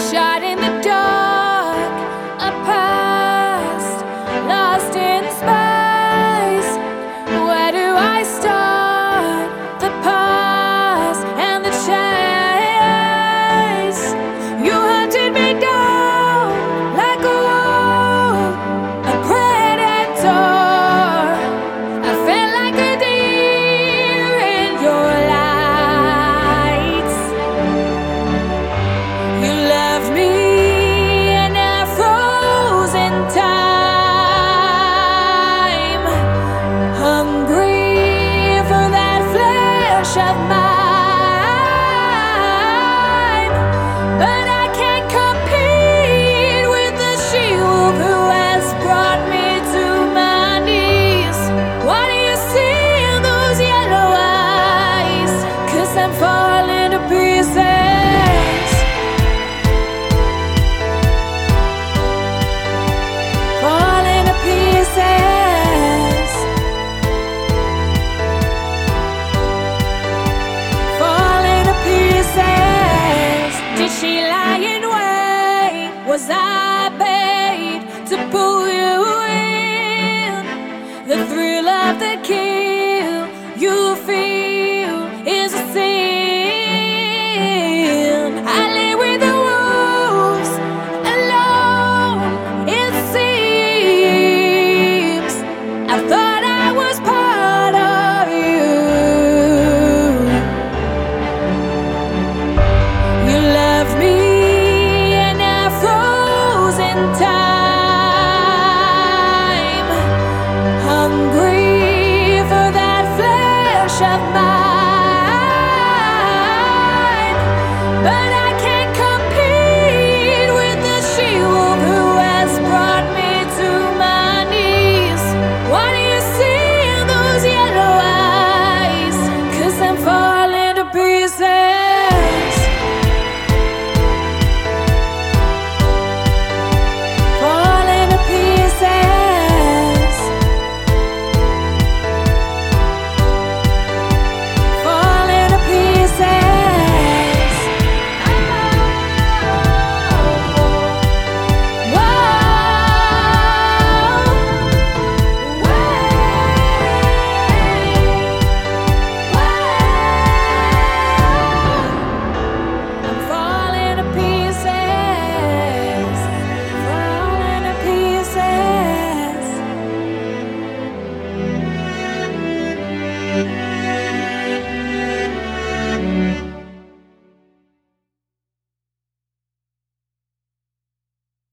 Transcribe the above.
shot in the dark, a past lost in space. Where do I start? The past and the chase. You hunted me down like a wolf, a predator. I felt like a deer in your lights. You left me in a frozen time, hungry for that flesh of mine. But I can't compete with the she-wolf who has brought me to my knees. What do you see in those yellow eyes? 'Cause I'm falling to pieces, falling to pieces, falling to pieces. Did she lie in wait? Was I